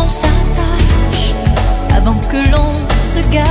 s'attache avant que l'on se gâche.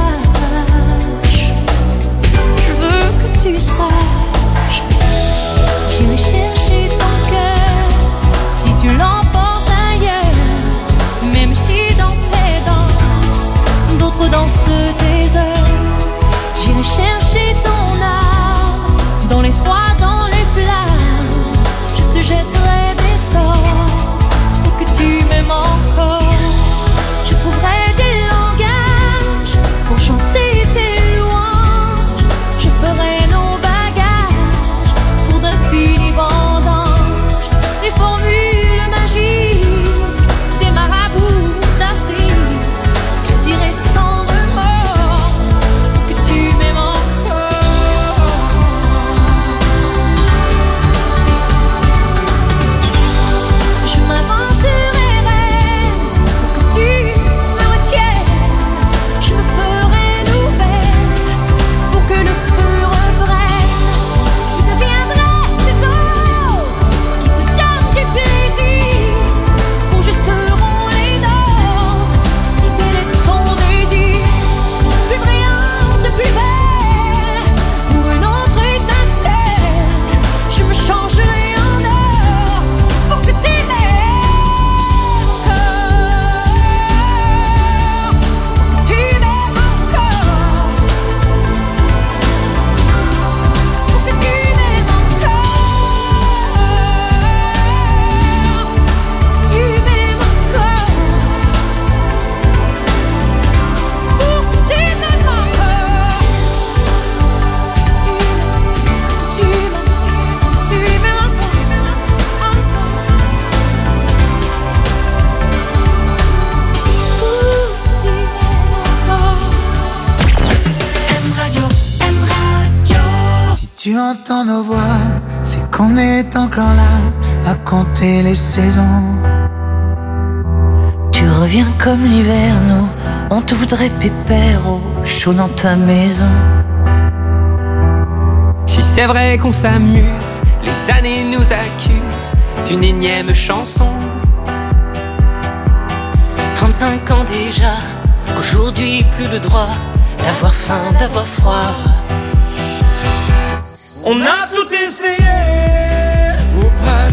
Je veux que tu saches, j'irai chercher ton cœur si tu l'emportes ailleurs. Même si dans tes danses, d'autres dansent tes heures. J'irai chercher ton âme dans les froids, dans les flammes. Je te jetterai des sorts pour que tu m'aimes encore. Je trouverai des langages pour chanter tes louanges. Je ferai nos bagages pour d'infinis vendanges. Les formules magiques des marabouts d'Afrique. Je dirai sans remords que tu m'aimes encore. Je m'inventerai rêve pour que tu me retiennes. Je me ferai nouvelle pour que le feu reprenne. Je deviendrai ces autres qui te donnent du plaisir. Vos jeux seront les nôtres si tel est ton désir. Plus brillante, plus belle, pour une autre étincelle. Je me changerai en or pour que tu m'aimes encore. Pour que tu m'aimes encore. Pour que tu m'aimes encore. Pour que tu m'aimes encore. Pour que tu m'aimes encore. Tu m'aimes encore. Si tu entends nos voix, c'est qu'on est encore là à compter les saisons. Tu reviens comme l'hiver, nous, on te voudrait pépère au chaud dans ta maison. Si c'est vrai qu'on s'amuse, les années nous accusent d'une énième chanson. 35 ans déjà, qu'aujourd'hui plus le droit d'avoir faim, d'avoir froid. On a tout essayé, ou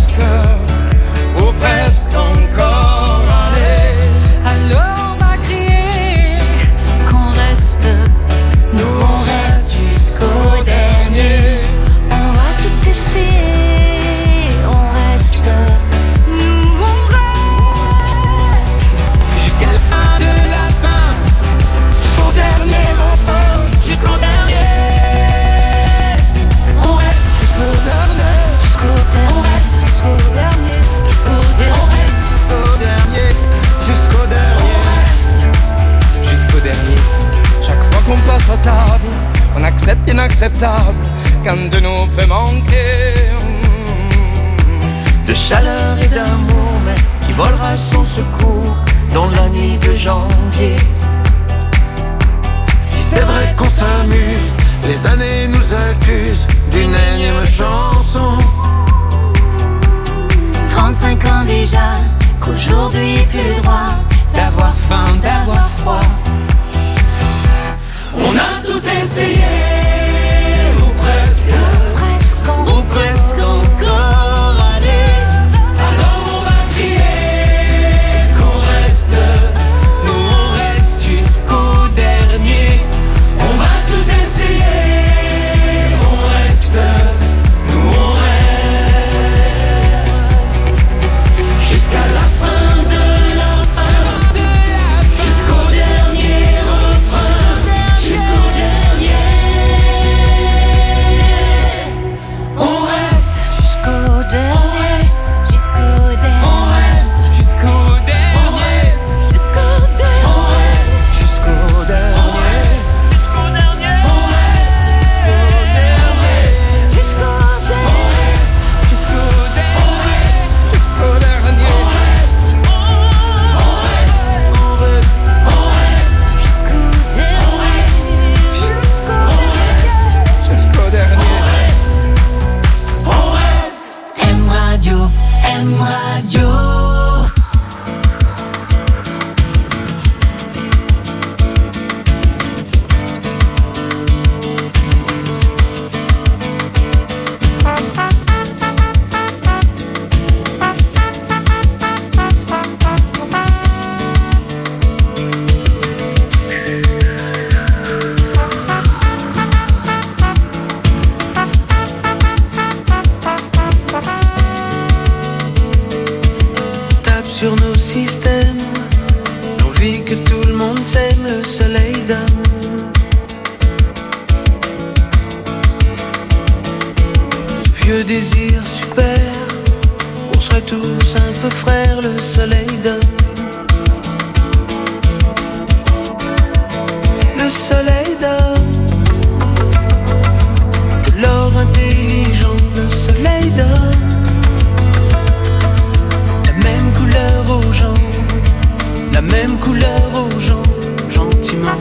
presque encore. Allez, Alors on va crier qu'on reste. nous on reste jusqu'au dernier. On va tout essayer, on reste. Nous on reste Jusqu'à la fin de la fin, Jusqu'au dernier enfant, jusqu'au dernier. On reste jusqu'au dernier. Jusqu'au dernier, On reste jusqu'au dernier, jusqu'au dernier. On reste jusqu'au dernier. Jusqu'au dernier. jusqu'au dernier. Chaque fois qu'on passe à table, on accepte l'inacceptable qu'un de nous peut manquer. De chaleur et d'amour, mais qui volera sans secours dans la nuit de janvier. Si c'est vrai qu'on s'amuse, les années nous accusent d'une énième chanson. 35 ans déjà, qu'aujourd'hui plus le droit D'avoir faim, d'avoir froid. On a tout essayé, ou presque encore. Allez, alors on va crier qu'on reste. Nous on reste jusqu'au dernier. On va tout essayer, on reste. Nous on reste jusqu'à la fin de la fin. Jusqu'au dernier refrain. Jusqu'au dernier. même couleur aux gens, gentiment.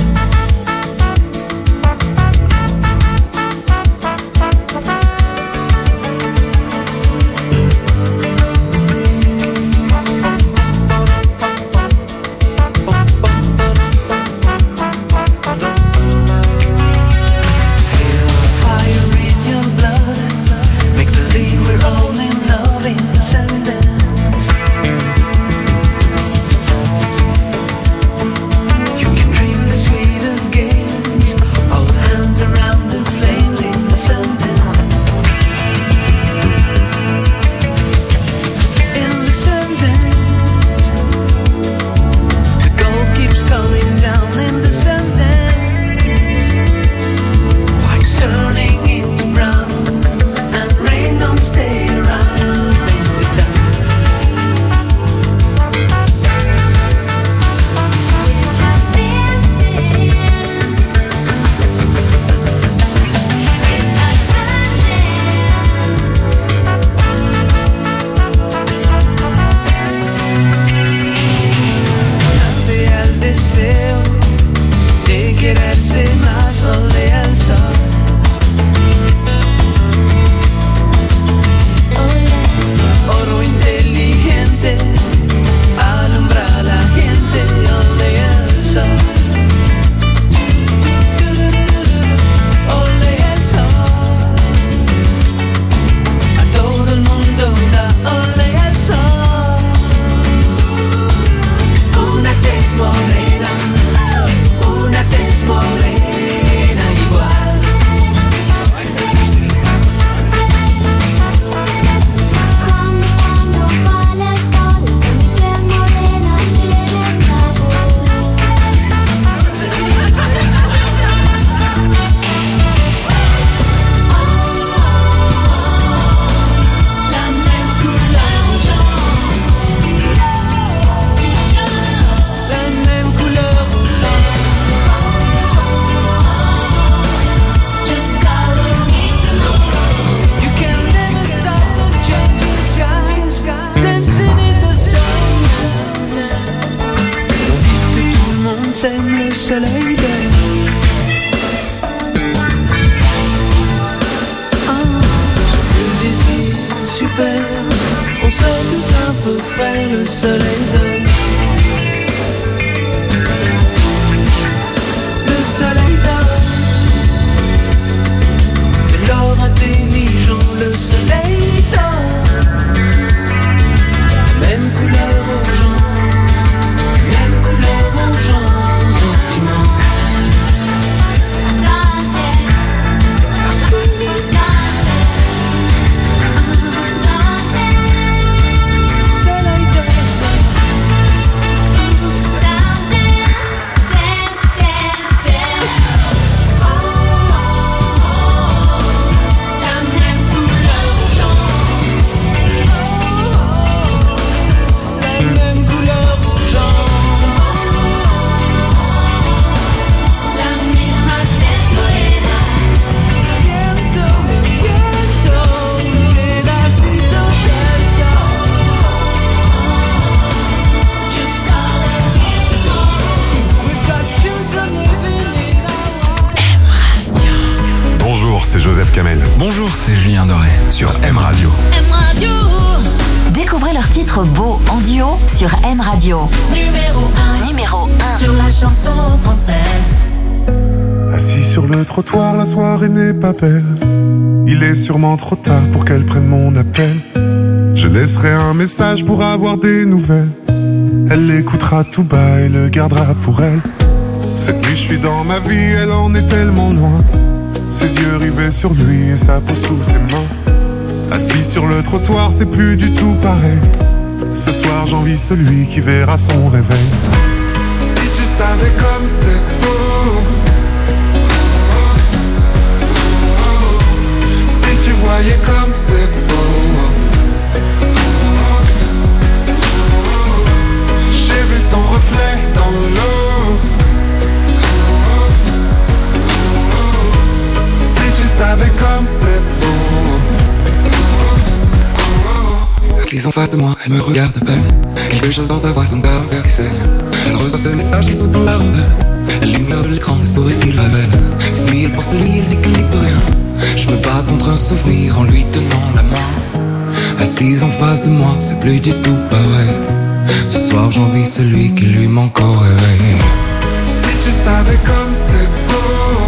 c'est Joseph Kamel. Bonjour, c'est Julien Doré. Sur M Radio. M Radio. Découvrez leurs titres beaux en duo sur M Radio. Numéro 1 sur la chanson française. Assis sur le trottoir, la soirée n'est pas belle. Il est sûrement trop tard pour qu'elle prenne mon appel. Je laisserai un message pour avoir des nouvelles. Elle l'écoutera tout bas et le gardera pour elle. Cette nuit je suis dans ma vie, elle en est tellement loin. Ses yeux rivés sur lui et sa peau sous ses mains. Assis sur le trottoir, c'est plus du tout pareil. Ce soir j'envie celui qui verra son réveil. Si tu savais comme c'est beau, si tu voyais comme c'est beau. J'ai vu son reflet dans l'eau. Si tu savais comme c'est beau. Assise en face de moi, elle me regarde à peine. Quelque chose dans sa voix semble perverser. Elle reçoit ce message qui saute dans la rue. Elle lumière de l'écran, le sourire qu'il révèle. C'est lui, elle pense à lui, elle dit qu'elle n'y peut rien. Je me bats contre un souvenir en lui tenant la main. Assise en face de moi, c'est plus du tout pareil. Ce soir j'envie celui qui lui manque au réveil. Si tu savais comme c'est beau,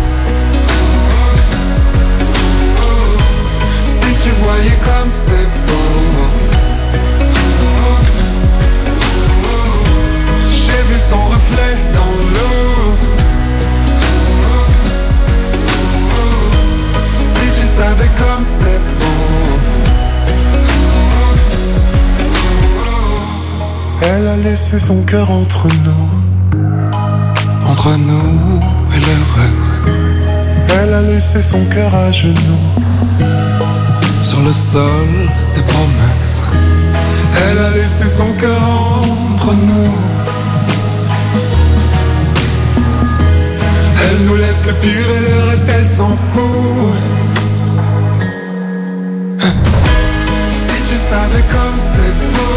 si tu voyais comme c'est beau, j'ai vu son reflet dans l'eau. Si tu savais comme c'est beau. Elle a laissé son cœur entre nous. Entre nous et le reste. Elle a laissé son cœur à genoux. Sur le sol des promesses. Elle a laissé son cœur entre nous. Elle nous laisse le pire et le reste elle s'en fout. Si tu savais comme c'est beau,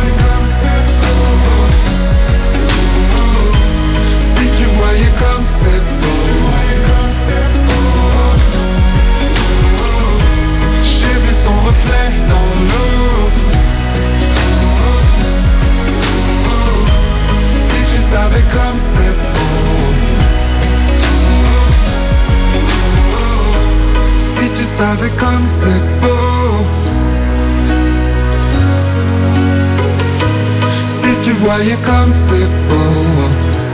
si tu voyais comme c'est beau, j'ai vu son reflet dans l'eau. Si tu savais comme c'est beau, si tu savais comme c'est beau, si tu voyais comme c'est beau.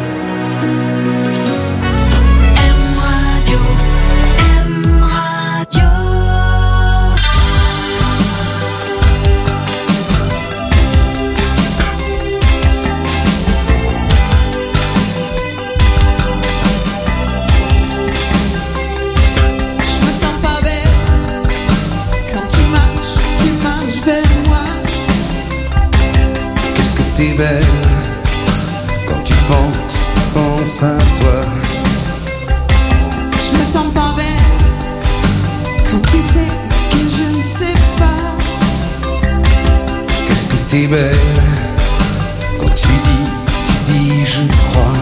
T'es belle quand tu penses à toi. Je me sens pas belle quand tu sais que je ne sais pas. Qu'est-ce que t'es belle quand tu dis je crois.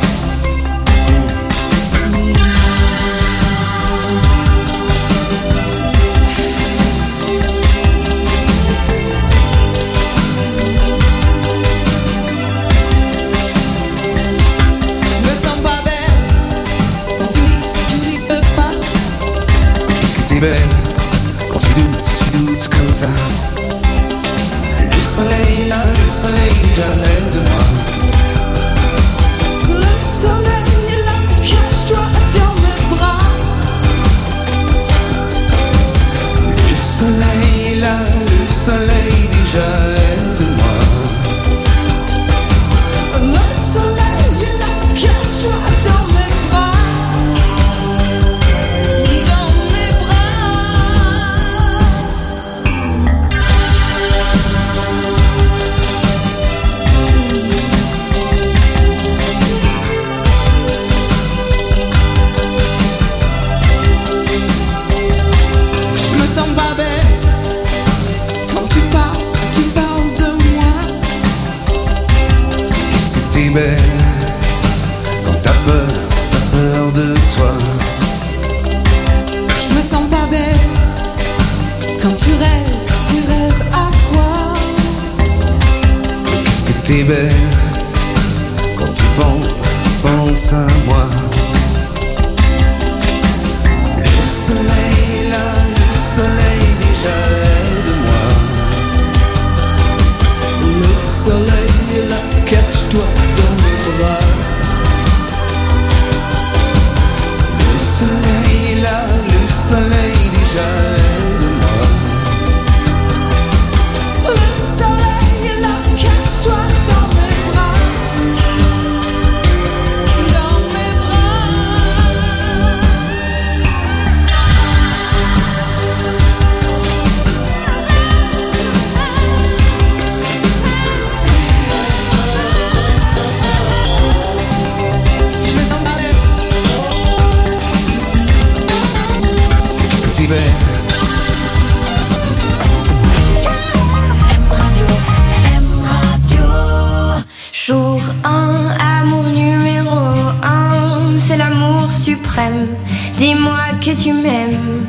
T'es belle quand tu doutes comme ça. Le soleil là, le soleil derrière de moi. Le soleil est là, cache-toi dans mes bras. Le soleil est là, le soleil déjà est de moi. Le soleil est là, cache-toi dans mes bras. Belle quand t'as peur de toi. Je me sens pas belle quand tu rêves à quoi? Qu'est-ce que t'es belle quand tu penses à moi. Le soleil est là, le soleil déjà est de moi. Le soleil est là, cache-toi dans mes bras. Le soleil est là, le soleil déjà est de moi. Le soleil est là, cache-toi dans mes bras. Dans mes bras. suprême, dis-moi que tu m'aimes.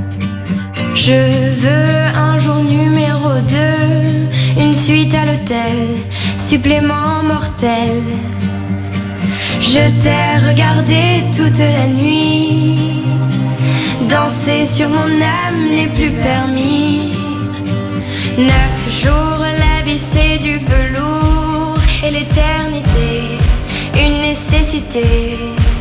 Je veux un jour numéro 2, une suite à l'hôtel, supplément mortel. Je t'ai regardé toute la nuit, danser sur mon âme n'est plus permis. 9 jours, la vie c'est du velours, et l'éternité, une nécessité.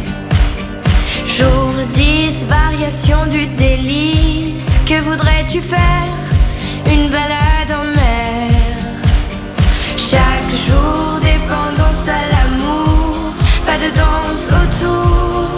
Jour 10, variation du délice, que voudrais-tu faire? Une balade en mer. Chaque jour, dépendance à l'amour, pas de danse autour.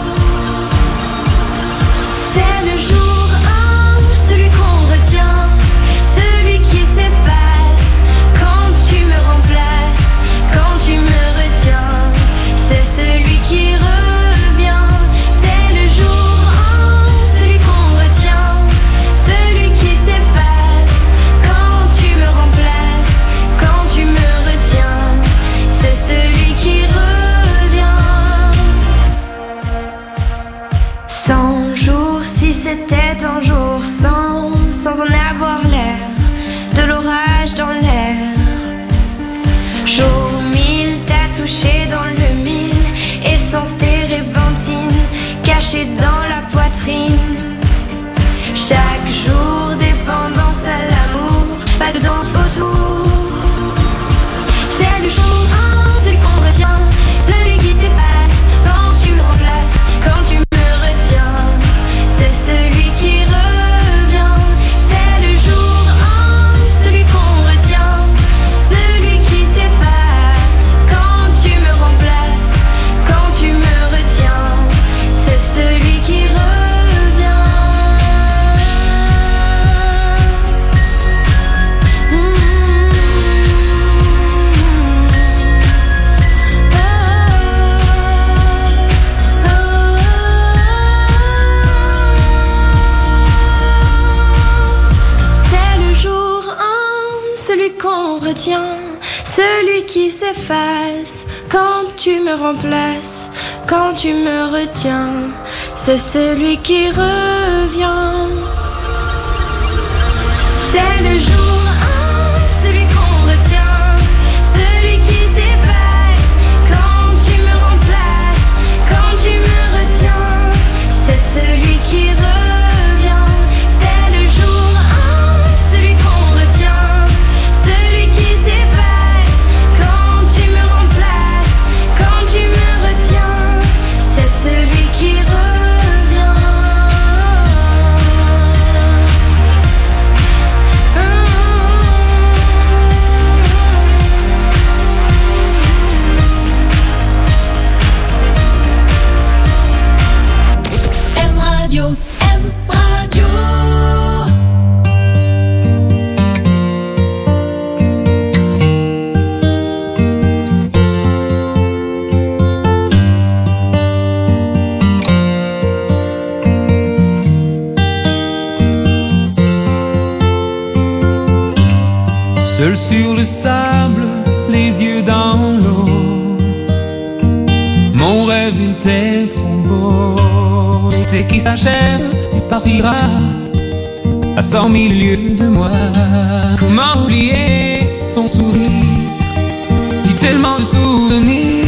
C'est le jour 1, celui qu'on retient, celui qui s'efface quand tu me remplaces, quand tu me retiens. C'est celui qui revient. C'est le jour 1, celui qu'on retient, celui qui s'efface quand tu me remplaces, quand tu me retiens. C'est celui qui revient. 100 jours, si c'était un jour sans en avoir l'air, de l'orage dans l'air. Jour 1000, t'as touché dans le mille, essence térébenthine, cachée dans la poitrine. Chaque jour, dépendance à l'amour, pas de danse autour. C'est le jour 1, celui qu'on retient, celui qui s'efface quand tu me remplaces, quand tu me retiens. C'est celui qui revient. C'est le jour 1, celui qu'on retient, celui qui s'efface quand tu me remplaces, quand tu me retiens. C'est celui qui revient. Qu'on retient, celui qui s'efface quand tu me remplaces, quand tu me retiens. C'est celui qui revient. C'est le jour 1, celui qu'on retient, celui qui s'efface quand tu me remplaces, quand tu me retiens. C'est celui qui revient. C'est le jour 1, celui qu'on retient, celui qui s'efface quand tu me remplaces, quand tu me retiens. C'est celui qui revient. M Radio, M Radio. Seul sur le sable, les yeux dans l'eau, mon rêve était trop beau. L'été qui s'achève, tu partiras à 100 000 lieues de moi. Comment oublier ton sourire, et tellement de souvenirs.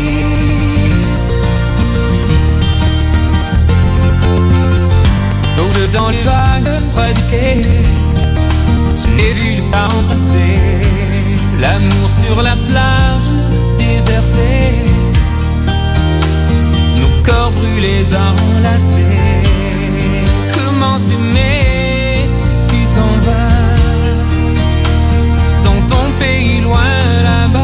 L'eau dans les vagues près du quai, j'ai vu le temps passer, l'amour sur la plage désertée, nos corps brûlés enlacés. Comment t'aimer si tu t'en vas dans ton pays loin là-bas?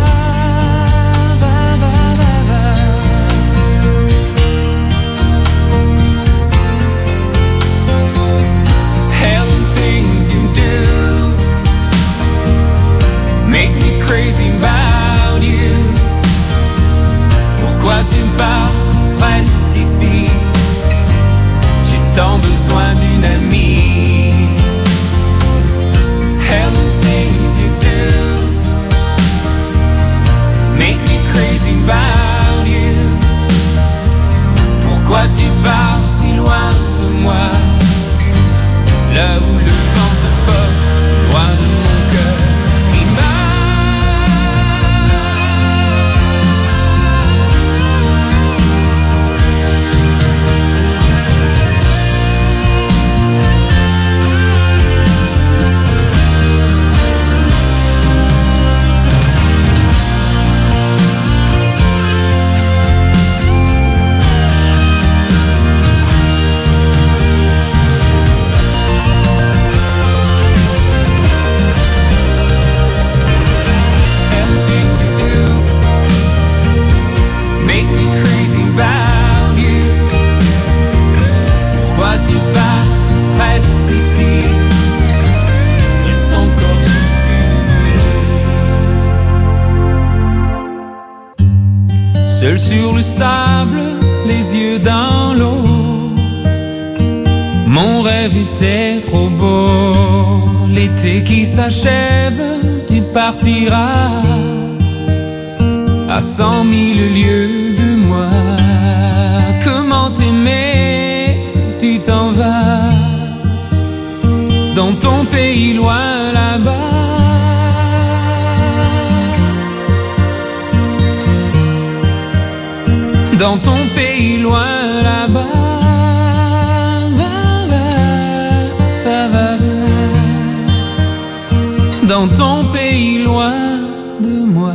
Make me crazy about you. Pourquoi tu pars, reste ici. J'ai tant besoin d'une amie. seul sur le sable, les yeux dans l'eau. Mon rêve était trop beau. L'été qui s'achève, tu partiras à 100 000 lieues de moi. Comment t'aimer si tu t'en vas dans ton pays loin là-bas? Dans ton pays loin là-bas, dans ton pays loin de moi.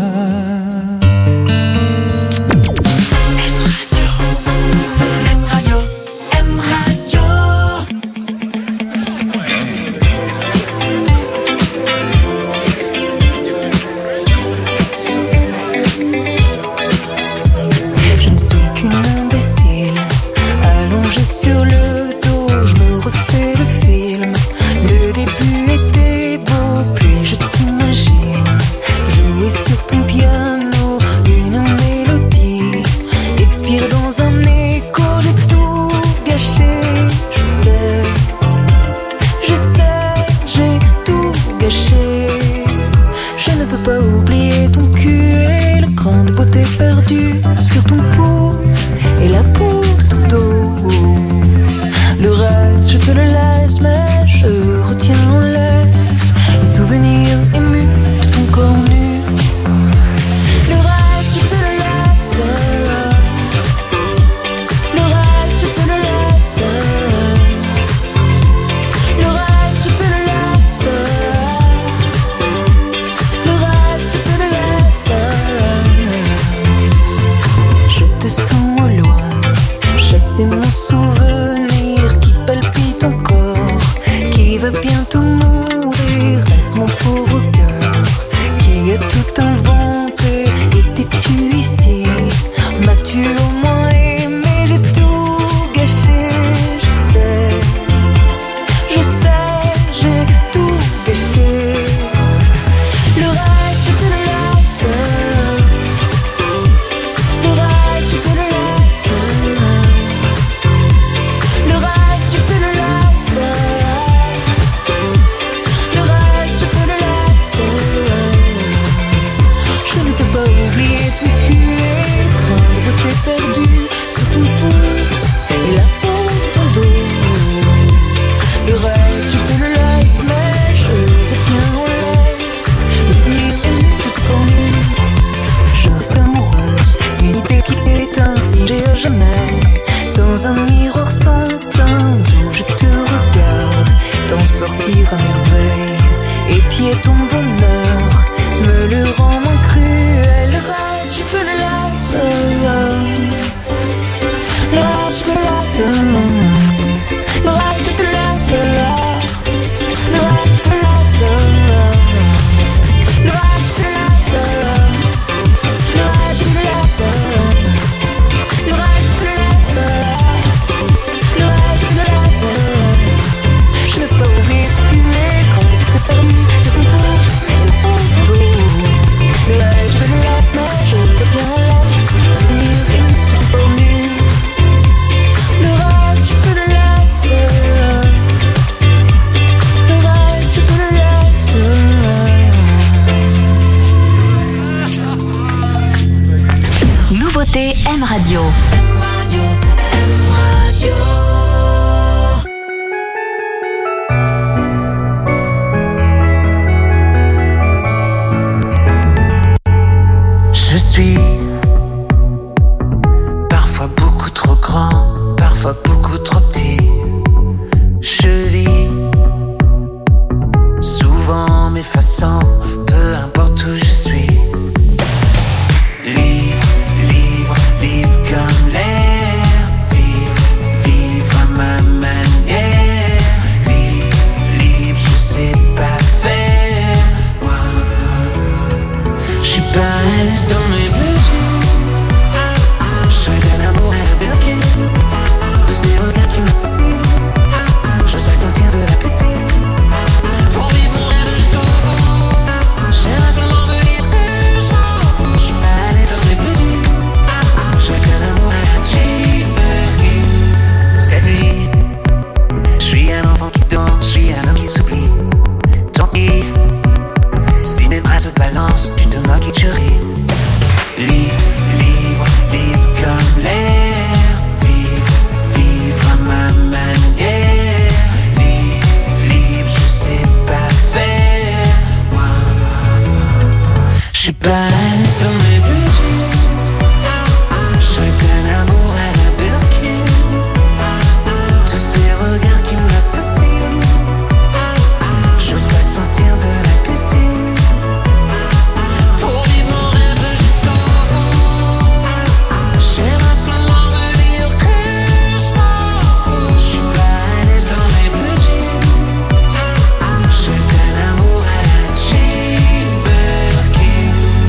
balance dans mes blue jeans. Je rêve d'un amour à la Birkin. Tous ces regards qui m'assassinent. J'ose pas sortir de la piscine. Pour vivre mon rêve jusqu'au bout. J'aimerais seulement me dire que je m'en fous. Je suis pas à l'aise dans mes blue jeans. Je rêve d'un amour à la Jane Birkin.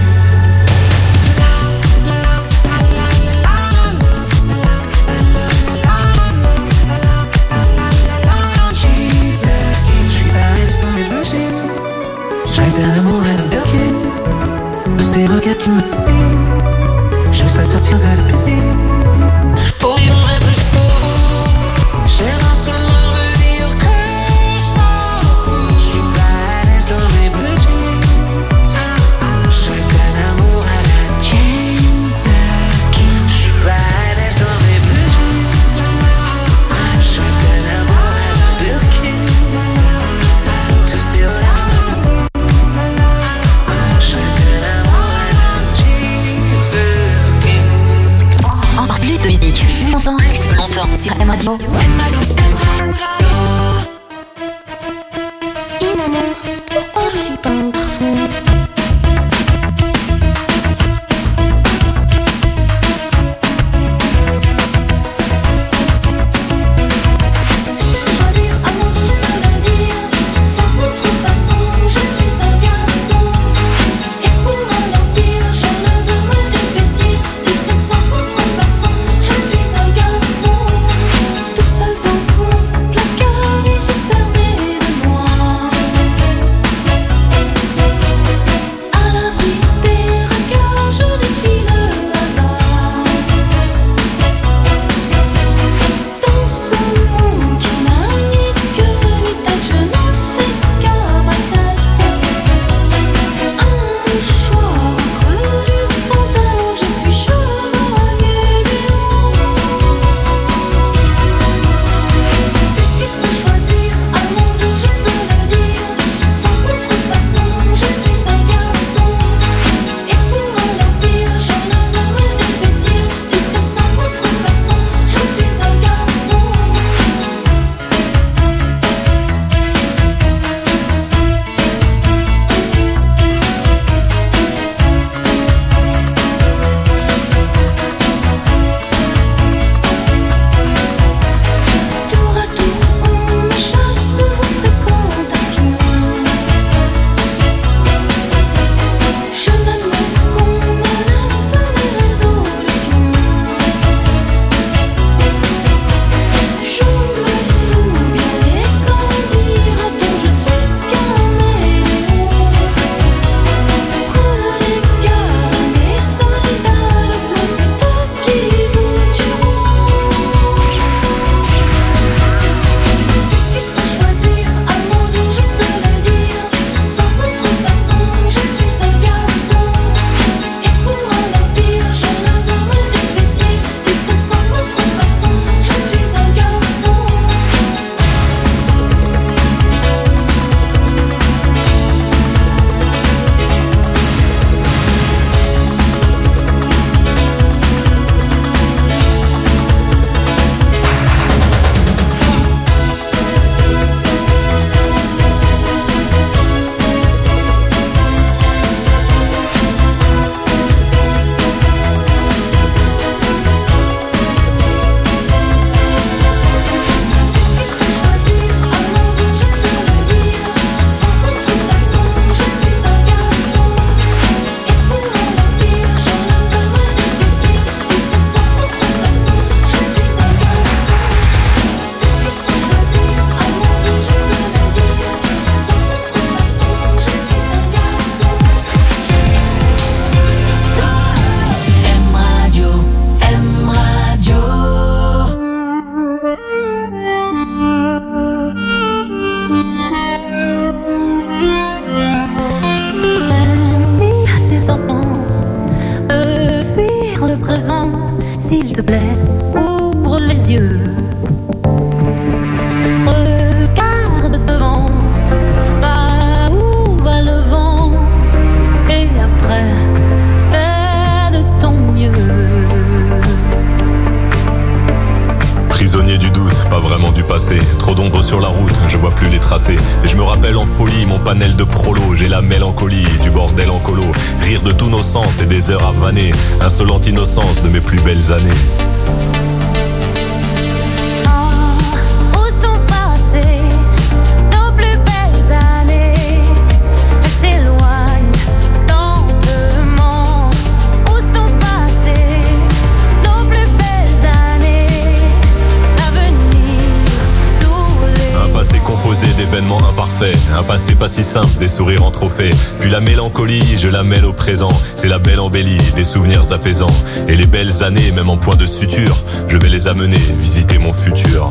Je suis pas à l'aise dans mes blue jeans. Je rêve d'un amour à la Birkin. De ces regards qui m'assassinent. J'ose pas sortir de la piscine. Pour vivre mon rêve jusqu'au bout. J'aimerais seulement me dire que je m'en fous. Je suis pas à l'aise dans mes blue jeans. Je rêve d'un amour à la Jane Birkin. Je suis pas à l'aise dans mes blue jeans. Je rêve d'un amour à la Birkin. Tous ces regards qui m'assassinent. Je rêve d'un amour à la Jane Birkin. Encore plus de musique. Longtemps sur M Radio. Dis maman, pourquoi je suis pas un garçon? Choisir amour, je peux le dire. Sans contrefaçon, je suis un garçon. Et pour un empire, je ne veux me dévêtir. Puisque sans contrefaçon, je suis un garçon. Tout seul dans mon placard, les yeux cernés de noir. À l'abri des regards, je défie le hasard. Dans ce monde qui n'a ni queue ni tête, je n'ai fait qu'à ma tête. Un mouchoir au creux du pantalon, je suis chevalier du monde. Puisqu'il faut choisir un monde où je peux le dire. Sans contrefaçon, je suis un garçon. Et pour un empire, je ne veux me dévêtir. Puisque sans contrefaçon, je suis un garçon. Tour à tour, on me chasse de vos fréquentations. Je n'admets qu'on menace mes résolutions. Je me fous bien et quand dira-t-on, je suis caméléon. Prenez garde à mes soldats de plomb, c'est eux qui vous tueront. Puisqu'il faut choisir un monde où je peux le dire. Sans contrefaçon, je suis un garçon. Et pour un empire, je ne veux me dévêtir. Puisque sans contrefaçon, je suis un garçon. Puisqu'il faut choisir un monde où je peux le dire. Sans contrefaçon, je suis un garçon. Et pour un empire, je ne veux me dévêtir. Puisque sans contrefaçon, je suis un garçon. Puisqu'il faut choisir un monde où je peux le dire. Sans contrefaçon, je suis un garçon. M Radio, M Radio. Même si c'est tentant de fuir le présent, s'il te plaît, ouvre les yeux. Regarde devant, bah où va le vent. Et après, passé, trop d'ombre sur la route, je vois plus les tracés. Et je me rappelle en folie mon panel de prolo. J'ai la mélancolie du bordel en colo. Rire de tous nos sens et des heures à vanner. Insolente innocence de mes plus belles années. D'événements imparfaits, un passé pas si simple, des sourires en trophée. Puis la mélancolie, je la mêle au présent. C'est la belle embellie, des souvenirs apaisants. Et les belles années, même en point de suture, je vais les amener visiter mon futur.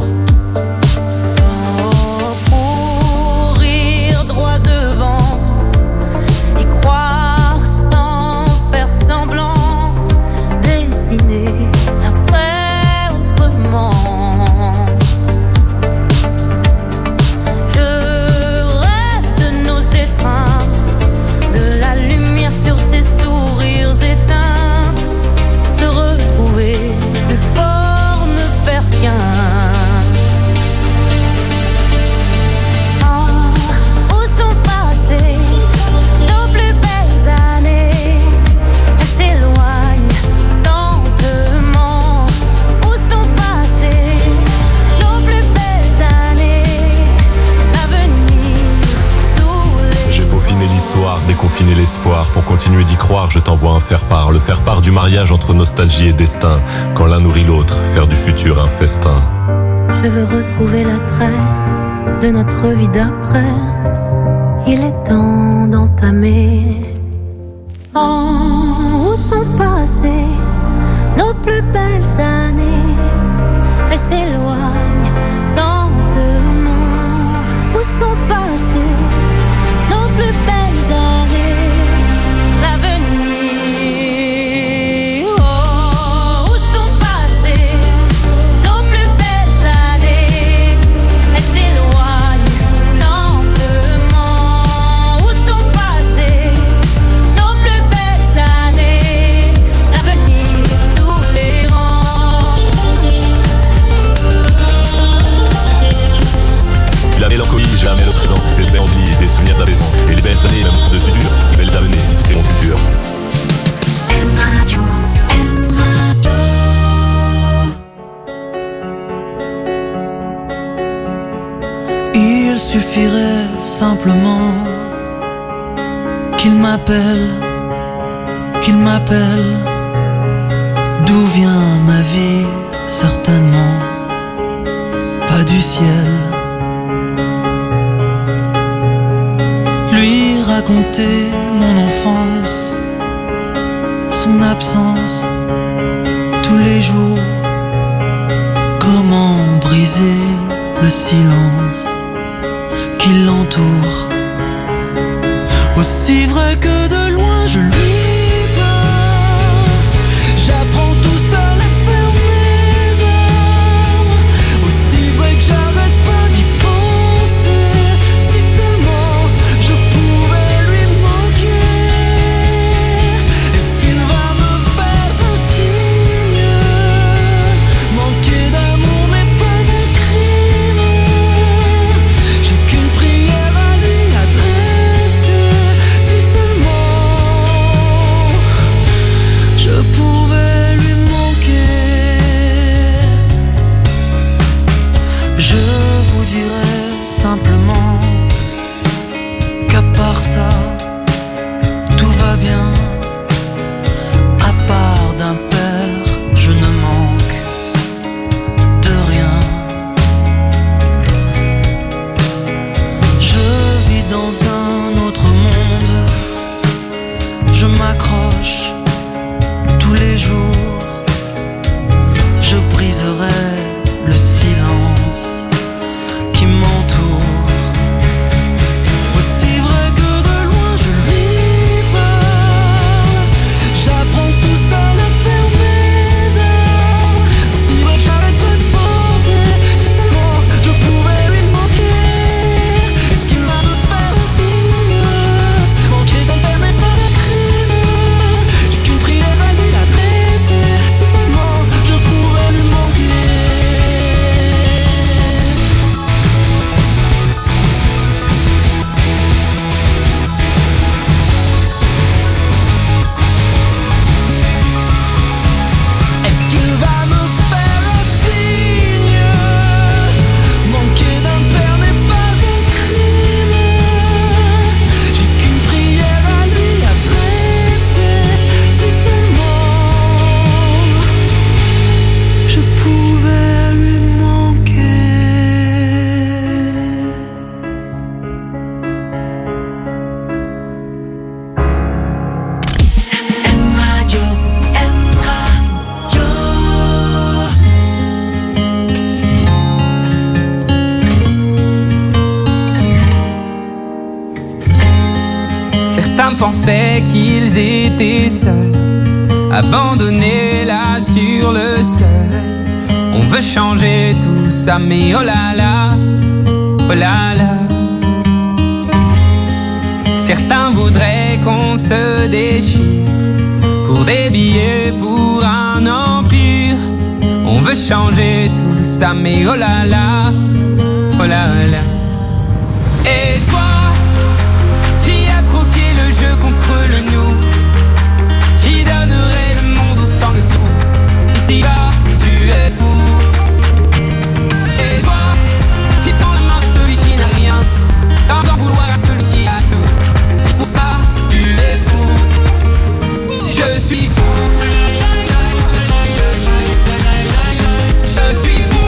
Courir droit devant, y croire sans faire semblant, dessiner après autrement. De la lumière sur ses sourires éteints, se retrouver plus fort, ne faire qu'un. Où sont passées nos plus belles années? Elles s'éloignent lentement. Où sont passées nos plus belles années? L'avenir. Peaufiner l'histoire, déconfiner l'espoir. Pour continuer d'y croire, je t'envoie un faire-part. Le faire-part du mariage entre nostalgie et destin. Quand l'un nourrit l'autre, faire du futur un festin. Je veux retrouver l'attrait de notre vie d'après. Il est temps d'entamer. Oh, où sont passées nos plus belles années? Elles s'éloignent lentement. Où sont passées nos plus belles années, l'avenir. Oh, où sont passées nos plus belles années? Elles s'éloignent lentement. Où sont passées nos plus belles années? L'avenir nous les rend. La mélancolie, je la mêle au présent. C'est belle envie, des souvenirs apaisants. Et les belles années, même de suture, les belles années, visiter mon futur. Il suffirait simplement qu'il m'appelle. D'où vient ma vie? Certainement pas du ciel. Lui raconter mon enfance, son absence tous les jours. Comment briser le silence qui l'entoure? Aussi vrai que de loin je lui parle, j'apprends tout seul à fermer mes armes. Aussi vrai que j'arrête pas d'y penser. Si seulement je pouvais lui manquer. Est-ce qu'il va me faire un signe? Manquer d'amour n'est pas un crime. J'ai qu'une prière à lui adresser. Si seulement je pouvais lui manquer. Je vous dirais simplement qu'à part ça, tout va bien. À part d'un père, je ne manque de rien. Je vis dans un autre monde. Je m'accroche tous les jours. Je briserai le silence qui m'entoure. Aussi vrai que de loin je lui parle, j'apprends tout seul à fermer mes armes. Aussi vrai que j'arrête pas de penser. Si seulement je pouvais lui manquer. Est-ce qu'il va me faire un signe? Manquer d'un père n'est pas un crime. pensaient qu'ils étaient seuls, abandonnés là sur le seuil. On veut changer tout ça, mais oh là là, oh là là. Certains voudraient qu'on se déchire pour des billets, pour un empire. On veut changer tout ça, mais oh là là, oh là là. Et toi, qui a troqué le jeu contre le nous, qui donnerait le monde au sang dessous. Ici là, tu es fou. Et toi, qui tend la main à celui qui n'a rien, sans en vouloir à celui qui a tout. Si pour ça, tu es fou. Je suis fou. Je suis fou.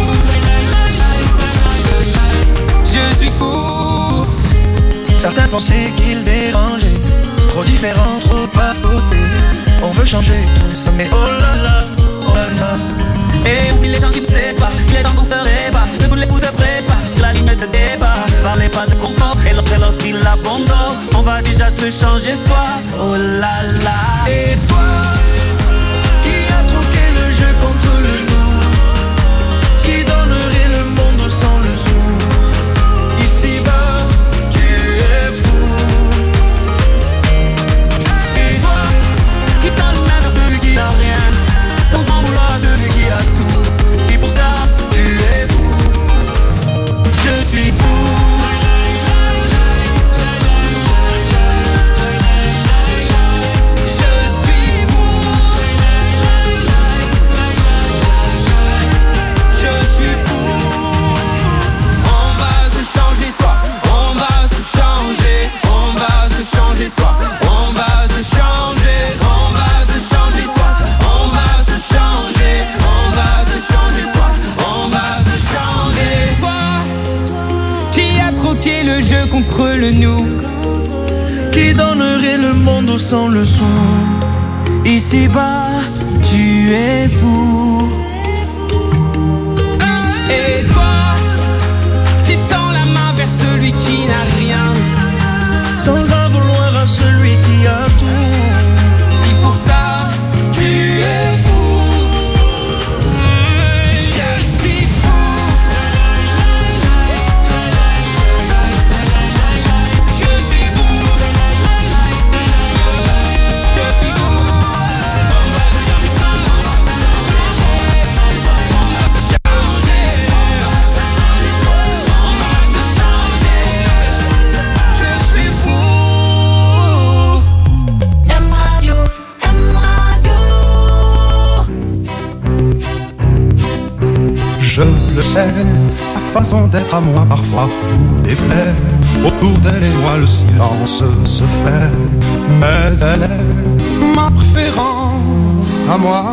Je suis fou. Certains pensaient qu'ils dérangeaient, trop différents, trop à côté. On veut changer tout ça, mais oh là là, oh là là. Et oublie les gens qui ne savent pas, qui les temps serait pas. De tous les fous se préparent, c'est la limite de débat. Parlez pas de complot, et l'autre il l'abandonne. On va déjà se changer soi, oh là là. Et toi, qui a troqué le jeu contre le nous, qui donnerait le monde sans le sou. Ici bas, tu es fou. Et toi, qui tend le main vers celui qui n'a rien, sans en vouloir à celui qui a tout. Si pour ça, tu es fou. Je suis fou. Le jeu contre le nous, qui donnerait le monde sans le son. Ici bas, tu es fou. Et toi, qui tends la main vers celui qui n'a rien, sans en vouloir à celui qui a tout. Si pour ça, tu es fou. Je suis fou. Je le sais, sa façon d'être à moi parfois vous déplaît. Autour d'elle et moi le silence se fait, mais elle est ma préférence à moi.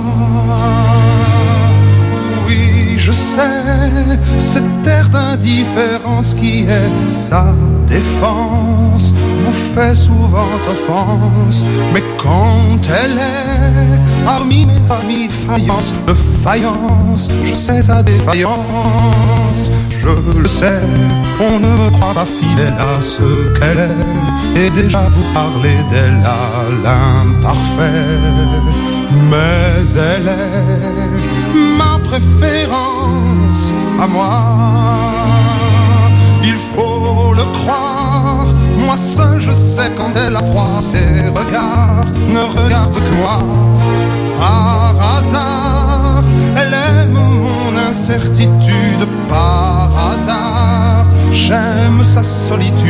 Oui, je sais, cette air d'indifférence qui est sa défense vous fait souvent offense, mais quand elle est parmi mes amis de faïence, je sais sa défaillance. Je le sais, on ne me croit pas fidèle à ce qu'elle est, et déjà vous parlez d'elle à l'imparfait, mais elle est ma préférence à moi. Il faut le croire, moi seul je sais quand elle a froid. Ses regards ne regardent que moi. Par hasard, elle aime mon incertitude. Par hasard, j'aime sa solitude.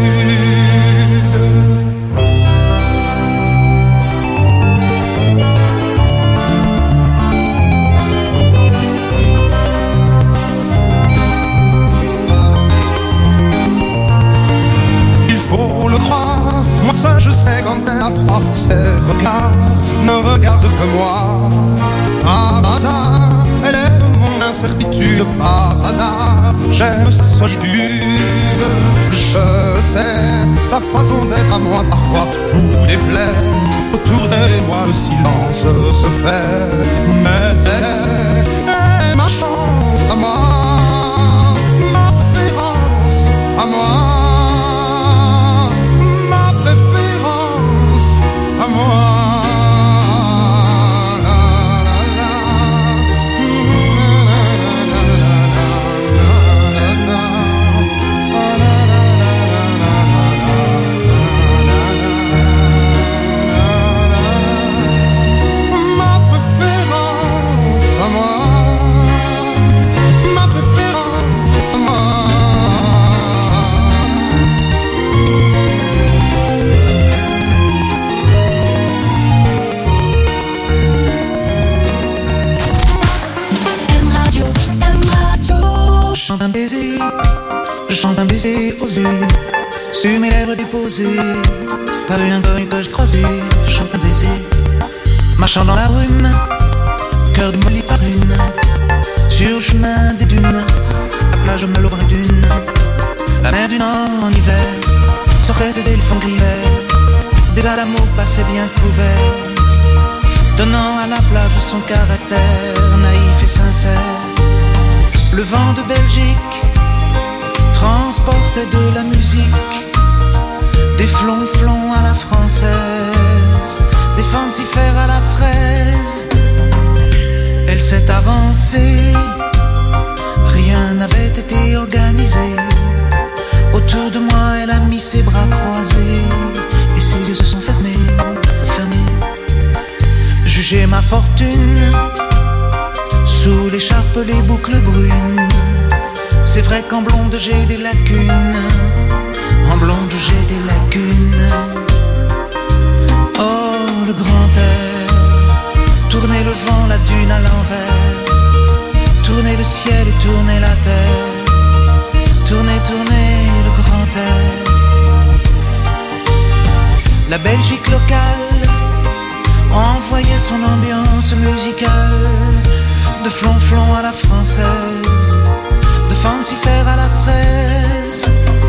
Moi ça je sais quand elle a froid, ses regards ne regardent que moi. Par hasard, elle aime mon incertitude. Par hasard, j'aime sa solitude. Je sais, sa façon d'être à moi parfois vous déplaît. Autour d'elle et moi le silence se fait, mais elle est ma chance à moi, ma préférence à moi. baiser osé sur mes lèvres déposées par une inconnue que je croisais, chante un baiser. Marchant dans la brume, cœur démoli par une, sur le chemin des dunes, la plage me l'aurait d'une. La mer du Nord en hiver sortait ses îles fondrières, des alamos passaient bien couverts, donnant à la plage son caractère naïf et sincère. Le vent de Belgique transportait de la musique, des flonflons à la française, des fancifères à la fraise. Elle s'est avancée, rien n'avait été organisé. Autour de moi, elle a mis ses bras croisés et ses yeux se sont fermés. Jugez ma fortune, sous l'écharpe les boucles brunes. C'est vrai qu'en blonde j'ai des lacunes, en blonde j'ai des lacunes. Oh le grand air, tournez le vent, la dune à l'envers, tournez le ciel et tournez la terre, tournez, tournez le grand air. La Belgique locale envoyait son ambiance musicale, de flonflon à la française, de fancifère à la fraise.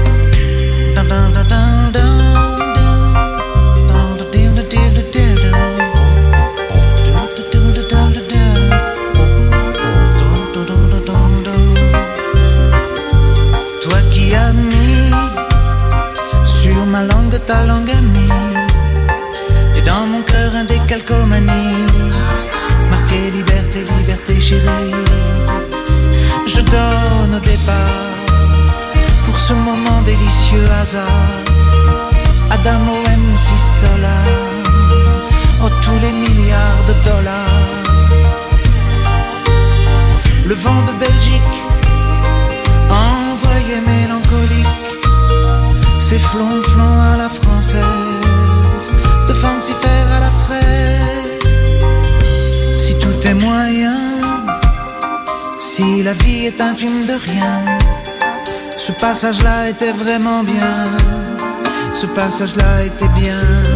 Toi qui as mis sur ma langue ta langue amie, et dans mon cœur un décalcomanie, marqué liberté, liberté chérie. Je donne au départ pour ce moment délicieux hasard, Adamo MC Solar, oh tous les milliards de dollars. Le vent de Belgique envoyé mélancolique, ses flonflons à la française, de fancifère à la fraise. Si tout est moyen, si la vie est un film de rien, ce passage-là était vraiment bien, ce passage-là était bien.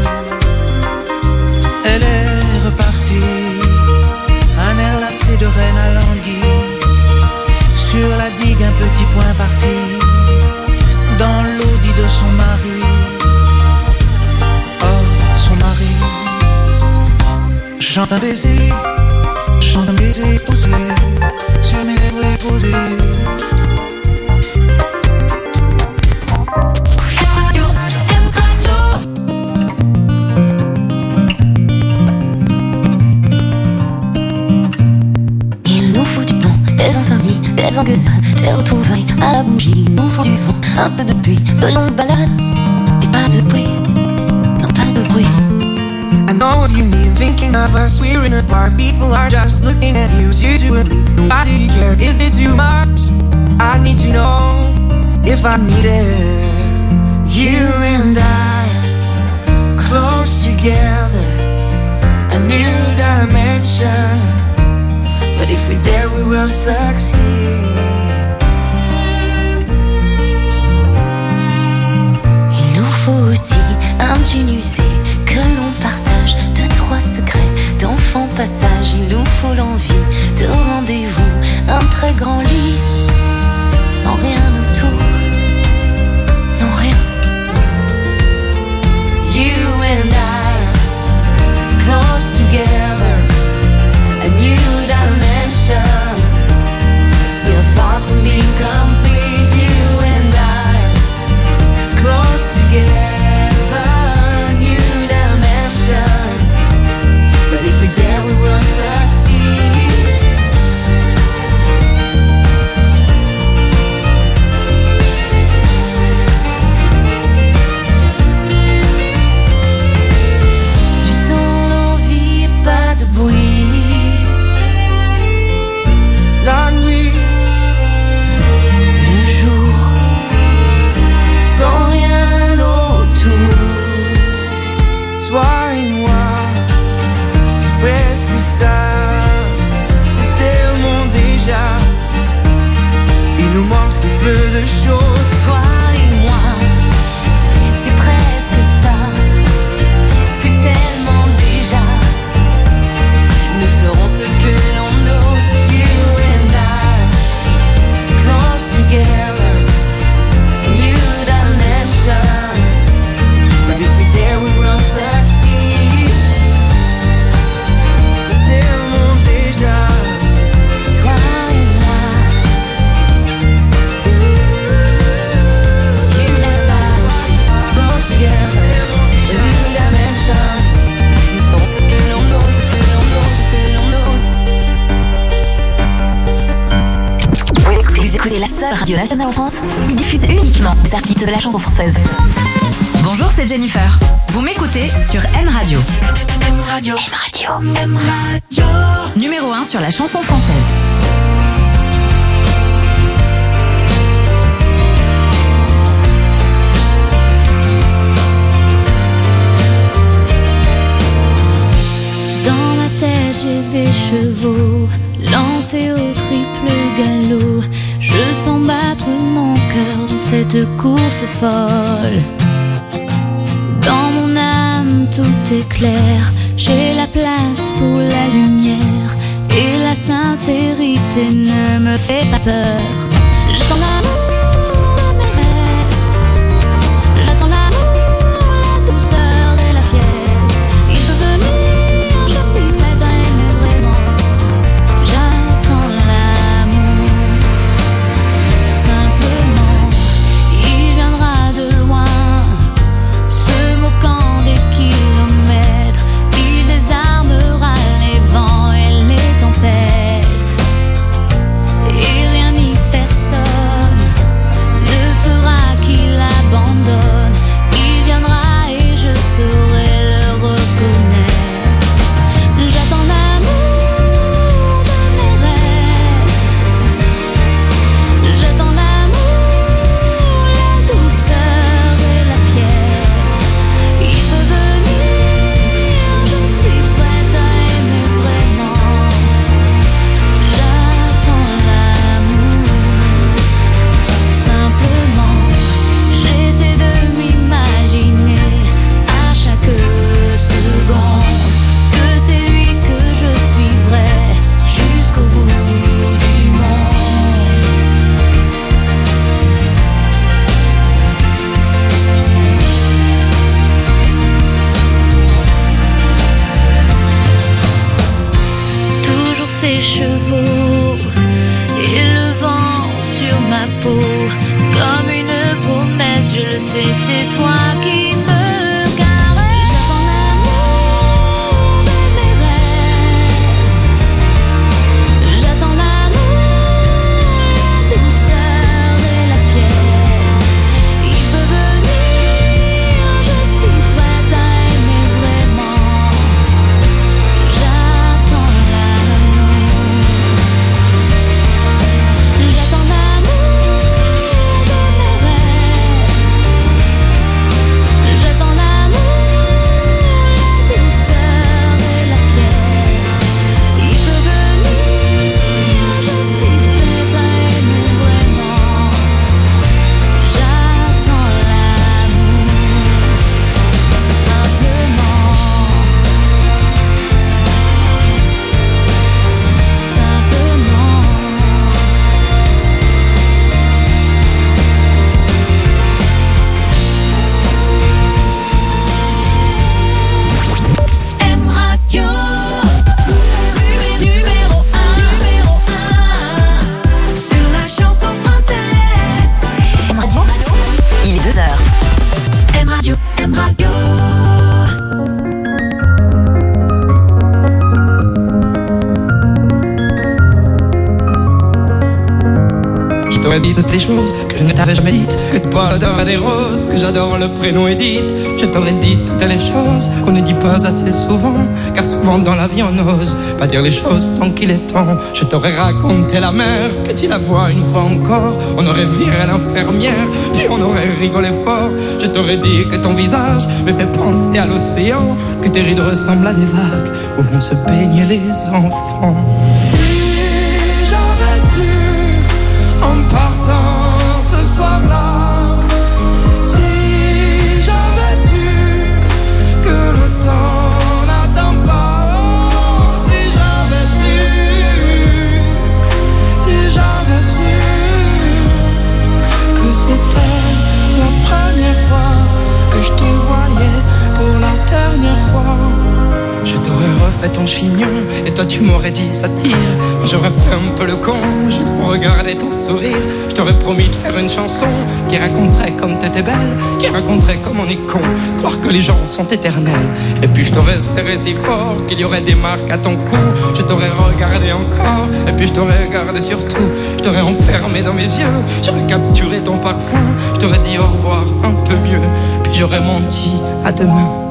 Elle est repartie, un air lassé de reine à languille, sur la digue un petit point parti, dans l'audit de son mari. Oh, son mari. Chante un baiser posé sur mes lèvres déposées. Il nous faut du temps, des insomnies, des engueulades, des retrouvailles à la bougie. Il nous faut du vent, un peu de pluie, de longues balades et pas de bruit, non pas de bruit. I know what you mean, thinking of us, we're in a bar. People are just looking at you, usually. Why do you care, is it too much? I need to know if I need it. You and I, close together, a new dimension. But if we're there, we will succeed. Il nous faut aussi un jean usé que l'on partage, deux, trois secrets d'enfant passage. Il nous faut l'envie de rendez-vous, un très grand lit, sans rien autour, non rien. You and I, close together, a new dimension, still far from being complete. You and I, close together, new dimension, but if we're there we will succeed. Du temps, l'envie et pas de bruit. La nuit, le jour, sans rien autour. Toi et moi, c'est presque ça. C'est tellement déjà. Il nous manque si peu de choses. toi Radio Nationale en France, il diffuse uniquement des artistes de la chanson française. Bonjour, c'est Jennifer. Vous m'écoutez sur M Radio. M Radio. M Radio. M Radio. Numéro 1 sur la chanson française. Dans ma tête j'ai des chevaux lancés au triple galop. Je sens battre mon cœur dans cette course folle. Dans mon âme tout est clair. J'ai la place pour la lumière. Et la sincérité ne me fait pas peur. J'attends l'amour de mes rêves. J'attends l'amour, la douceur et la fièvre. Il peut venir, je suis prête à aimer vraiment. J'attends l'amour. Simplement, il viendra de loin, se moquant des kilomètres. Il désarmera les vents et les tempêtes. Et rien ni personne ne fera qu'il abandonne. Il viendra et je saurai le reconnaître. J'attends l'amour de mes rêves. J'attends l'amour, la douceur et la fièvre. Il peut venir, je suis prête à aimer vraiment. J'attends l'amour. Simplement, j'essaie de m'imaginer à chaque seconde que c'est lui que je suivrai jusqu'au bout du monde. Toujours ces chevaux et le vent sur ma peau, comme une promesse, je le sais, c'est toi qui me caresse. J'attends l'amour de mes rêves. J'attends l'amour, la douceur et la fièvre. Il peut venir, je suis prête à aimer vraiment. J'attends l'amour. J'attends l'amour de mes rêves. J'attends l'amour, la douceur et la fièvre. Il peut venir, je suis prête à aimer vraiment. J'attends l'amour. M Radio. Numéro 1 sur la chanson française. M Radio, il est 2h. M Radio. M Radio. Je t'aurais dit toutes les choses que je ne t'avais jamais dites. Que toi l'odeur des roses, que j'adore le prénom Edith. Je t'aurais dit toutes les choses qu'on ne dit pas assez souvent. Car souvent dans la vie on n'ose pas dire les choses tant qu'il est temps. Je t'aurais raconté la mer, que tu la vois une fois encore. On aurait viré l'infirmière, puis on aurait rigolé fort. Je t'aurais dit que ton visage me fait penser à l'océan. Que tes rides ressemblent à des vagues où vont se baigner les enfants. En partant ce soir-là, si j'avais su que le temps n'attend pas, oh, si j'avais su que c'était la première fois que je te voyais pour la dernière fois. Je t'aurais refait ton chignon et toi tu m'aurais dit ça tire. Moi j'aurais fait un peu le con juste pour regarder ton sourire. Je t'aurais promis de faire une chanson qui raconterait comme t'étais belle, qui raconterait comme on est con, croire que les gens sont éternels. Et puis je t'aurais serré si fort qu'il y aurait des marques à ton cou. Je t'aurais regardé encore et puis je t'aurais regardé surtout. Je t'aurais enfermé dans mes yeux, j'aurais capturé ton parfum, je t'aurais dit au revoir un peu mieux, puis j'aurais menti à demain.